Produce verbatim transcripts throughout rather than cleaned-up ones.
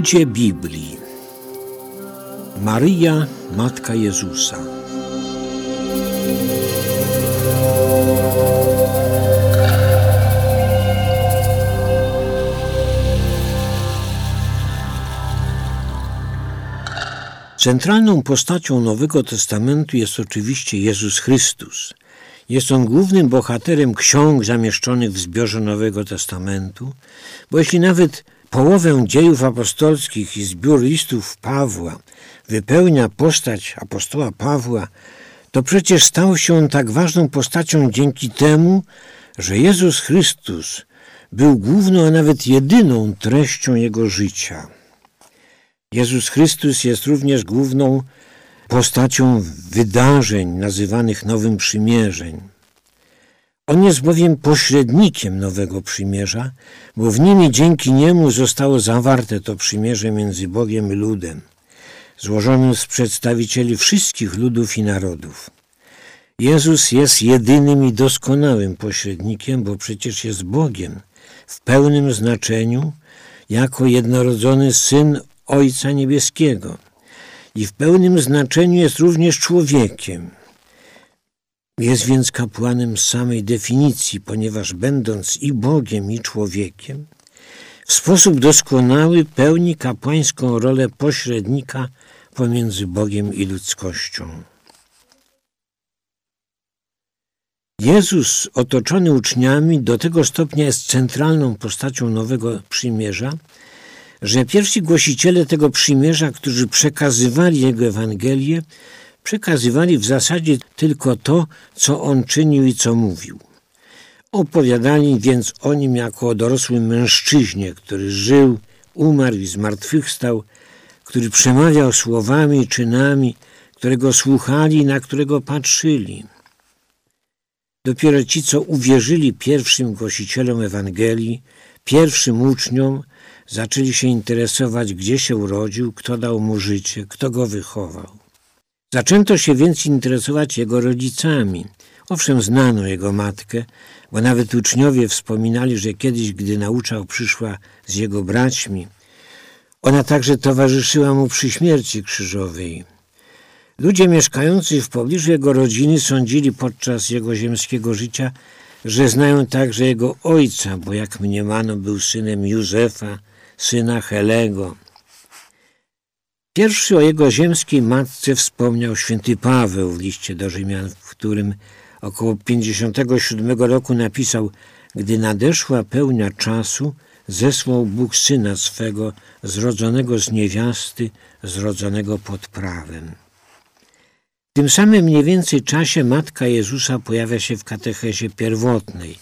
Ludzie Biblii. Maryja, Matka Jezusa. Centralną postacią Nowego Testamentu jest oczywiście Jezus Chrystus. Jest On głównym bohaterem ksiąg zamieszczonych w zbiorze Nowego Testamentu, bo jeśli nawet połowę dziejów apostolskich i zbiór listów Pawła wypełnia postać apostoła Pawła, to przecież stał się on tak ważną postacią dzięki temu, że Jezus Chrystus był główną, a nawet jedyną treścią Jego życia. Jezus Chrystus jest również główną postacią wydarzeń nazywanych Nowym Przymierzem. On jest bowiem pośrednikiem Nowego Przymierza, bo w nim i dzięki niemu zostało zawarte to przymierze między Bogiem i ludem, złożonym z przedstawicieli wszystkich ludów i narodów. Jezus jest jedynym i doskonałym pośrednikiem, bo przecież jest Bogiem w pełnym znaczeniu jako jednorodzony Syn Ojca Niebieskiego i w pełnym znaczeniu jest również człowiekiem. Jest więc kapłanem z samej definicji, ponieważ będąc i Bogiem, i człowiekiem, w sposób doskonały pełni kapłańską rolę pośrednika pomiędzy Bogiem i ludzkością. Jezus, otoczony uczniami, do tego stopnia jest centralną postacią Nowego Przymierza, że pierwsi głosiciele tego przymierza, którzy przekazywali Jego Ewangelię, przekazywali w zasadzie tylko to, co On czynił i co mówił. Opowiadali więc o Nim jako o dorosłym mężczyźnie, który żył, umarł i zmartwychwstał, który przemawiał słowami i czynami, którego słuchali i na którego patrzyli. Dopiero ci, co uwierzyli pierwszym głosicielom Ewangelii, pierwszym uczniom, zaczęli się interesować, gdzie się urodził, kto dał mu życie, kto go wychował. Zaczęto się więc interesować jego rodzicami. Owszem, znano jego matkę, bo nawet uczniowie wspominali, że kiedyś, gdy nauczał, przyszła z jego braćmi. Ona także towarzyszyła mu przy śmierci krzyżowej. Ludzie mieszkający w pobliżu jego rodziny sądzili podczas jego ziemskiego życia, że znają także jego ojca, bo jak mniemano, był synem Józefa, syna Helego. Pierwszy o jego ziemskiej matce wspomniał święty Paweł w liście do Rzymian, w którym około pięćdziesiątego siódmego roku napisał: gdy nadeszła pełnia czasu, zesłał Bóg Syna swego, zrodzonego z niewiasty, zrodzonego pod prawem. W tym samym mniej więcej czasie matka Jezusa pojawia się w katechezie pierwotnej.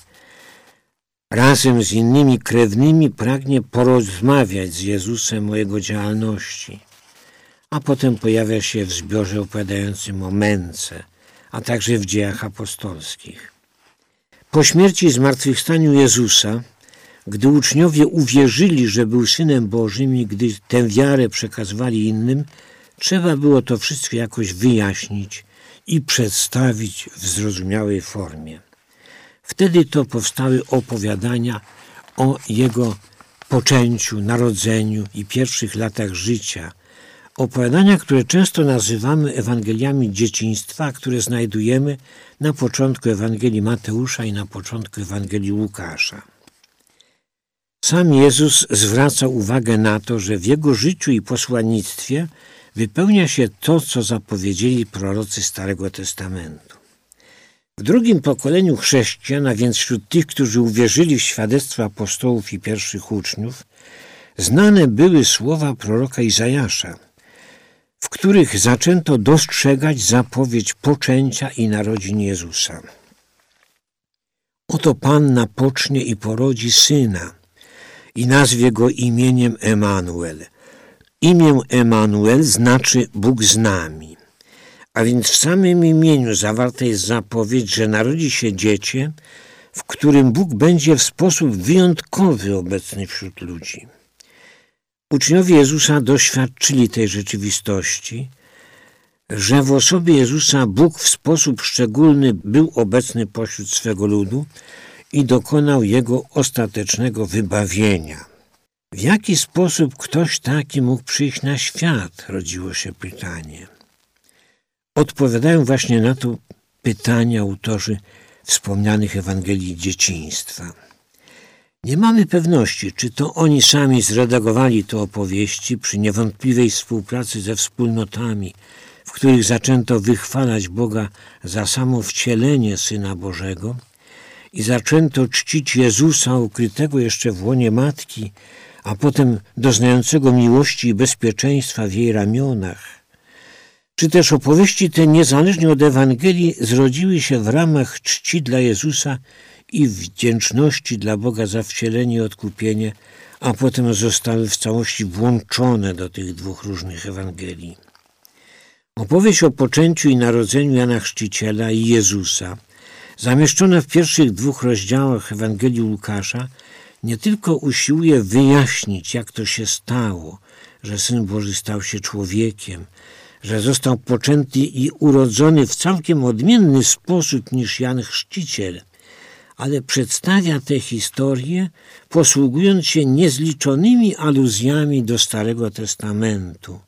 Razem z innymi krewnymi pragnie porozmawiać z Jezusem o Jego działalności, a potem pojawia się w zbiorze opowiadającym o męce, a także w dziejach apostolskich. Po śmierci i zmartwychwstaniu Jezusa, gdy uczniowie uwierzyli, że był Synem Bożym i gdy tę wiarę przekazywali innym, trzeba było to wszystko jakoś wyjaśnić i przedstawić w zrozumiałej formie. Wtedy to powstały opowiadania o Jego poczęciu, narodzeniu i pierwszych latach życia. Opowiadania, które często nazywamy Ewangeliami dzieciństwa, które znajdujemy na początku Ewangelii Mateusza i na początku Ewangelii Łukasza. Sam Jezus zwraca uwagę na to, że w Jego życiu i posłannictwie wypełnia się to, co zapowiedzieli prorocy Starego Testamentu. W drugim pokoleniu chrześcijan, a więc wśród tych, którzy uwierzyli w świadectwo apostołów i pierwszych uczniów, znane były słowa proroka Izajasza, w których zaczęto dostrzegać zapowiedź poczęcia i narodzin Jezusa. Oto Panna pocznie i porodzi syna i nazwie go imieniem Emanuel. Imię Emanuel znaczy Bóg z nami. A więc w samym imieniu zawarta jest zapowiedź, że narodzi się dziecię, w którym Bóg będzie w sposób wyjątkowy obecny wśród ludzi. Uczniowie Jezusa doświadczyli tej rzeczywistości, że w osobie Jezusa Bóg w sposób szczególny był obecny pośród swego ludu i dokonał jego ostatecznego wybawienia. W jaki sposób ktoś taki mógł przyjść na świat? Rodziło się pytanie. Odpowiadają właśnie na to pytanie autorzy wspomnianych Ewangelii dzieciństwa. Nie mamy pewności, czy to oni sami zredagowali te opowieści przy niewątpliwej współpracy ze wspólnotami, w których zaczęto wychwalać Boga za samo wcielenie Syna Bożego i zaczęto czcić Jezusa ukrytego jeszcze w łonie Matki, a potem doznającego miłości i bezpieczeństwa w jej ramionach. Czy też opowieści te, niezależnie od Ewangelii, zrodziły się w ramach czci dla Jezusa i wdzięczności dla Boga za wcielenie i odkupienie, a potem zostały w całości włączone do tych dwóch różnych Ewangelii. Opowieść o poczęciu i narodzeniu Jana Chrzciciela i Jezusa, zamieszczona w pierwszych dwóch rozdziałach Ewangelii Łukasza, nie tylko usiłuje wyjaśnić, jak to się stało, że Syn Boży stał się człowiekiem, że został poczęty i urodzony w całkiem odmienny sposób niż Jan Chrzciciel, ale przedstawia tę historię, posługując się niezliczonymi aluzjami do Starego Testamentu,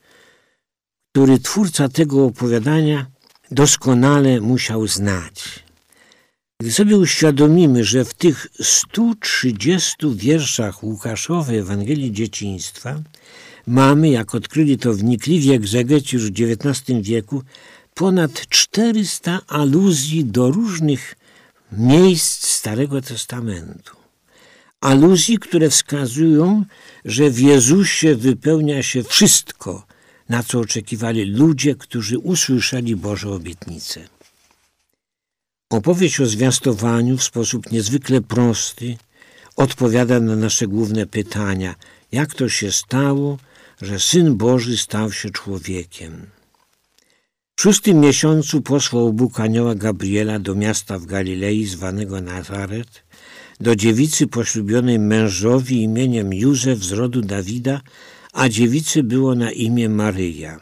który twórca tego opowiadania doskonale musiał znać. Gdy sobie uświadomimy, że w tych stu trzydziestu wierszach Łukaszowej Ewangelii Dzieciństwa mamy, jak odkryli to wnikliwi egzegeci już w dziewiętnastym wieku, ponad czterysta aluzji do różnych miejsc Starego Testamentu. Aluzji, które wskazują, że w Jezusie wypełnia się wszystko, na co oczekiwali ludzie, którzy usłyszeli Boże obietnice. Opowieść o zwiastowaniu w sposób niezwykle prosty odpowiada na nasze główne pytania. Jak to się stało, że Syn Boży stał się człowiekiem? W szóstym miesiącu posłał Bóg anioła Gabriela do miasta w Galilei zwanego Nazaret, do dziewicy poślubionej mężowi imieniem Józef z rodu Dawida, a dziewicy było na imię Maryja.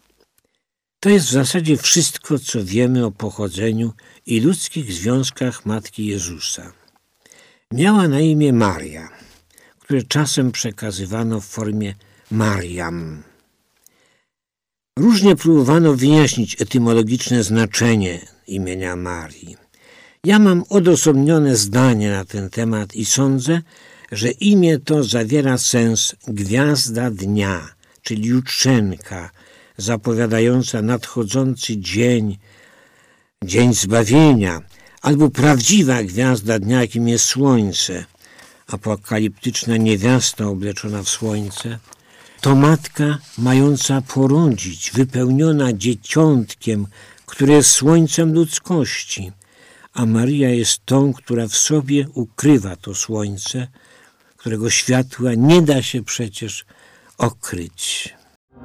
To jest w zasadzie wszystko, co wiemy o pochodzeniu i ludzkich związkach Matki Jezusa. Miała na imię Maria, które czasem przekazywano w formie Mariam. Różnie próbowano wyjaśnić etymologiczne znaczenie imienia Marii. Ja mam odosobnione zdanie na ten temat i sądzę, że imię to zawiera sens gwiazda dnia, czyli jutrzenka, zapowiadająca nadchodzący dzień, dzień zbawienia, albo prawdziwa gwiazda dnia, jakim jest słońce, apokaliptyczna niewiasta obleczona w słońce, to matka mająca porodzić, wypełniona dzieciątkiem, które jest słońcem ludzkości, a Maryja jest tą, która w sobie ukrywa to słońce, którego światła nie da się przecież okryć.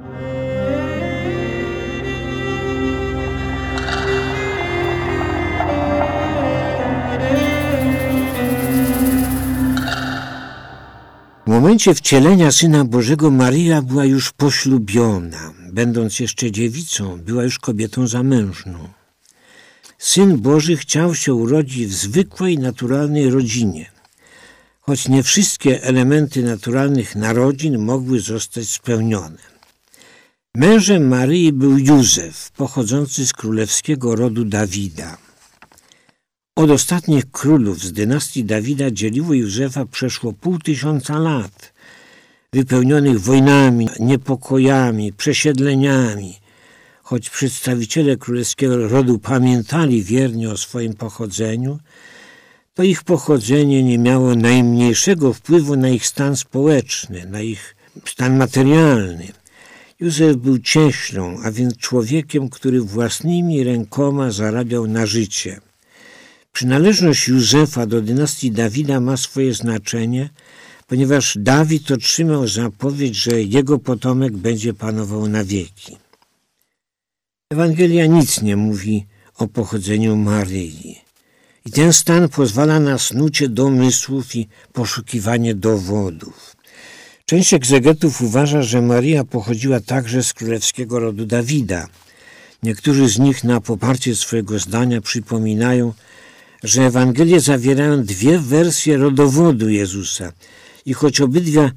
W momencie wcielenia Syna Bożego Maryja była już poślubiona. Będąc jeszcze dziewicą, była już kobietą zamężną. Syn Boży chciał się urodzić w zwykłej, naturalnej rodzinie. Choć nie wszystkie elementy naturalnych narodzin mogły zostać spełnione. Mężem Maryi był Józef, pochodzący z królewskiego rodu Dawida. Od ostatnich królów z dynastii Dawida dzieliło Józefa przeszło pół tysiąca lat, wypełnionych wojnami, niepokojami, przesiedleniami. Choć przedstawiciele królewskiego rodu pamiętali wiernie o swoim pochodzeniu, to ich pochodzenie nie miało najmniejszego wpływu na ich stan społeczny, na ich stan materialny. Józef był cieślą, a więc człowiekiem, który własnymi rękoma zarabiał na życie. Przynależność Józefa do dynastii Dawida ma swoje znaczenie, ponieważ Dawid otrzymał zapowiedź, że jego potomek będzie panował na wieki. Ewangelia nic nie mówi o pochodzeniu Maryi. I ten stan pozwala na snucie domysłów i poszukiwanie dowodów. Część egzegetów uważa, że Maryja pochodziła także z królewskiego rodu Dawida. Niektórzy z nich na poparcie swojego zdania przypominają, że Ewangelie zawierają dwie wersje rodowodu Jezusa i choć obydwie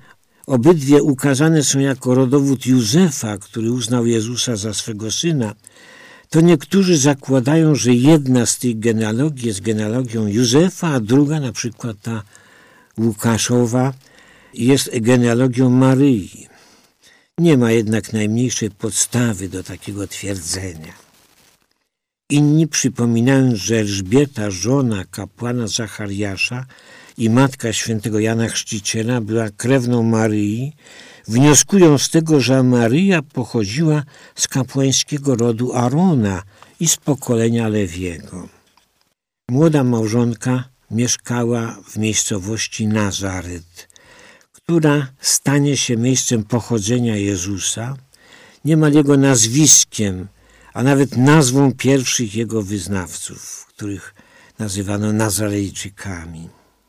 obydwie ukazane są jako rodowód Józefa, który uznał Jezusa za swego syna, to niektórzy zakładają, że jedna z tych genealogii jest genealogią Józefa, a druga, na przykład ta Łukaszowa, jest genealogią Maryi. Nie ma jednak najmniejszej podstawy do takiego twierdzenia. Inni przypominają, że Elżbieta, żona kapłana Zachariasza i matka świętego Jana Chrzciciela, była krewną Maryi, wnioskują z tego, że Maryja pochodziła z kapłańskiego rodu Arona i z pokolenia Lewiego. Młoda małżonka mieszkała w miejscowości Nazaret, która stanie się miejscem pochodzenia Jezusa, niemal jego nazwiskiem, a nawet nazwą pierwszych jego wyznawców, których nazywano Nazarejczykami.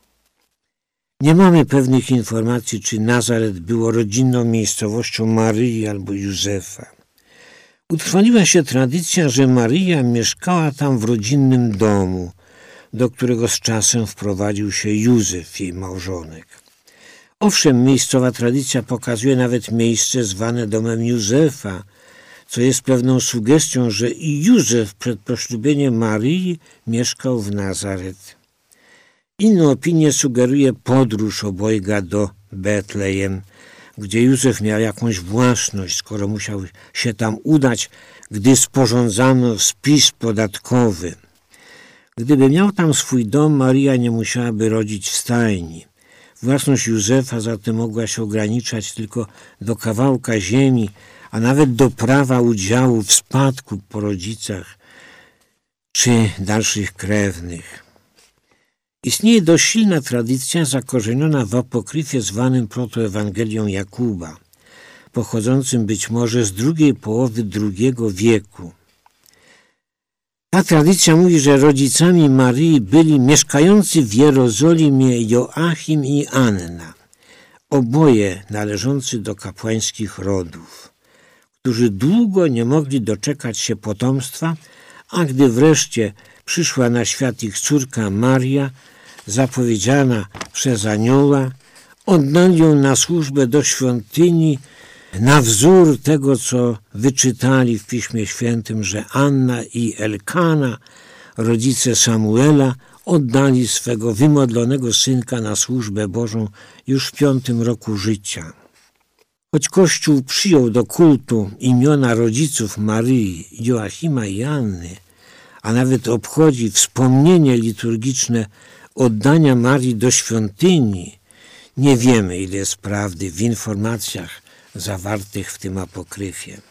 Nie mamy pewnych informacji, czy Nazaret było rodzinną miejscowością Maryi albo Józefa. Utrwaliła się tradycja, że Maryja mieszkała tam w rodzinnym domu, do którego z czasem wprowadził się Józef, jej małżonek. Owszem, miejscowa tradycja pokazuje nawet miejsce zwane domem Józefa, co jest pewną sugestią, że i Józef przed poślubieniem Maryi mieszkał w Nazaret. Inną opinię sugeruje podróż obojga do Betlejem, gdzie Józef miał jakąś własność, skoro musiał się tam udać, gdy sporządzano spis podatkowy. Gdyby miał tam swój dom, Maryja nie musiałaby rodzić w stajni. Własność Józefa zatem mogła się ograniczać tylko do kawałka ziemi, a nawet do prawa udziału w spadku po rodzicach czy dalszych krewnych. Istnieje dość silna tradycja zakorzeniona w apokryfie zwanym protoewangelią Jakuba, pochodzącym być może z drugiej połowy drugiego wieku. Ta tradycja mówi, że rodzicami Maryi byli mieszkający w Jerozolimie Joachim i Anna, oboje należący do kapłańskich rodów, którzy długo nie mogli doczekać się potomstwa, a gdy wreszcie przyszła na świat ich córka Maria, zapowiedziana przez anioła, oddali ją na służbę do świątyni na wzór tego, co wyczytali w Piśmie Świętym, że Anna i Elkana, rodzice Samuela, oddali swego wymodlonego synka na służbę Bożą już w piątym roku życia. Choć Kościół przyjął do kultu imiona rodziców Maryi, Joachima i Anny, a nawet obchodzi wspomnienie liturgiczne oddania Marii do świątyni, nie wiemy, ile jest prawdy w informacjach zawartych w tym apokryfie.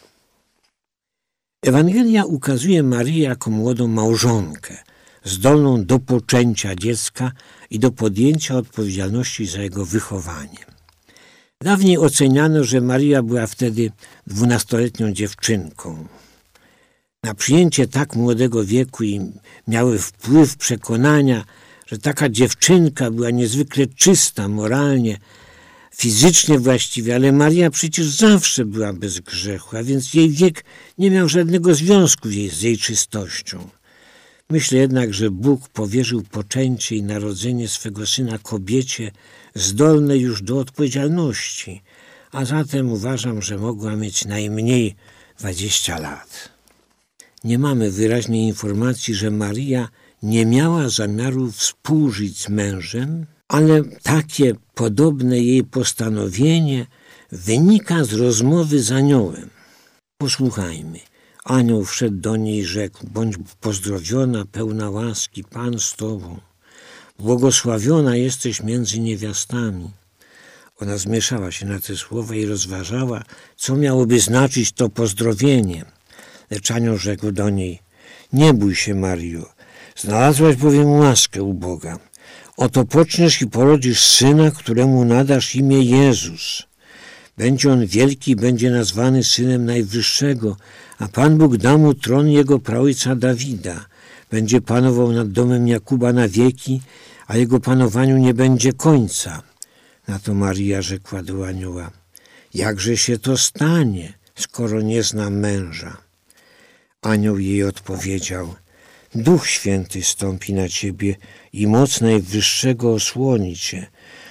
Ewangelia ukazuje Maryję jako młodą małżonkę, zdolną do poczęcia dziecka i do podjęcia odpowiedzialności za jego wychowanie. Dawniej oceniano, że Maryja była wtedy dwunastoletnią dziewczynką. Na przyjęcie tak młodego wieku i miały wpływ przekonania, że taka dziewczynka była niezwykle czysta moralnie, fizycznie właściwie, ale Maryja przecież zawsze była bez grzechu, a więc jej wiek nie miał żadnego związku z jej czystością. Myślę jednak, że Bóg powierzył poczęcie i narodzenie swego syna kobiecie zdolnej już do odpowiedzialności, a zatem uważam, że mogła mieć najmniej dwadzieścia lat. Nie mamy wyraźnej informacji, że Maryja nie miała zamiaru współżyć z mężem, ale takie podobne jej postanowienie wynika z rozmowy z aniołem. Posłuchajmy. Anioł wszedł do niej i rzekł: bądź pozdrowiona, pełna łaski, Pan z tobą. Błogosławiona jesteś między niewiastami. Ona zmieszała się na te słowa i rozważała, co miałoby znaczyć to pozdrowienie. Lecz anioł rzekł do niej: nie bój się, Maryjo, znalazłaś bowiem łaskę u Boga. Oto poczniesz i porodzisz syna, któremu nadasz imię Jezus. Będzie on wielki i będzie nazwany Synem Najwyższego, a Pan Bóg da mu tron jego praojca Dawida. Będzie panował nad domem Jakuba na wieki, a jego panowaniu nie będzie końca. Na to Maryja rzekła do anioła: jakże się to stanie, skoro nie znam męża? Anioł jej odpowiedział: Duch Święty stąpi na ciebie i moc Najwyższego osłoni cię.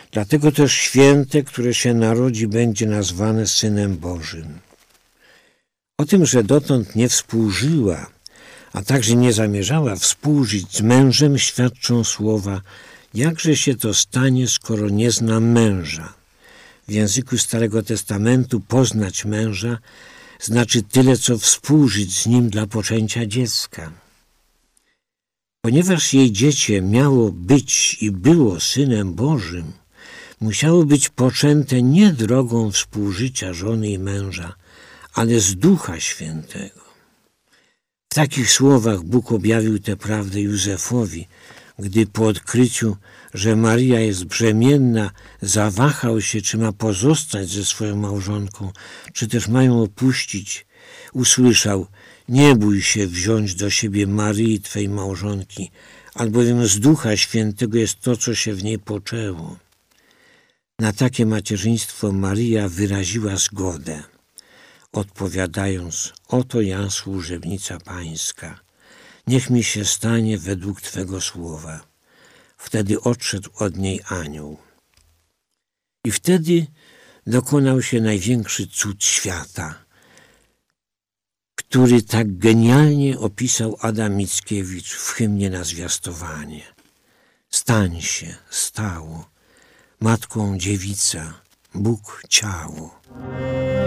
Dlatego też święte, które się narodzi, będzie nazwane Synem Bożym. O tym, że dotąd nie współżyła, a także nie zamierzała współżyć z mężem, świadczą słowa: jakże się to stanie, skoro nie zna męża. W języku Starego Testamentu poznać męża znaczy tyle, co współżyć z nim dla poczęcia dziecka. Ponieważ jej dziecię miało być i było Synem Bożym, musiało być poczęte nie drogą współżycia żony i męża, ale z Ducha Świętego. W takich słowach Bóg objawił tę prawdę Józefowi, gdy po odkryciu, że Maria jest brzemienna, zawahał się, czy ma pozostać ze swoją małżonką, czy też ma ją opuścić. Usłyszał: nie bój się wziąć do siebie Maryi, twej małżonki, albowiem z Ducha Świętego jest to, co się w niej poczęło. Na takie macierzyństwo Maria wyraziła zgodę, odpowiadając: oto ja, służebnica Pańska, niech mi się stanie według Twego słowa. Wtedy odszedł od niej anioł. I wtedy dokonał się największy cud świata, który tak genialnie opisał Adam Mickiewicz w hymnie na zwiastowanie. Stań się, stało, matką dziewica, Bóg ciało.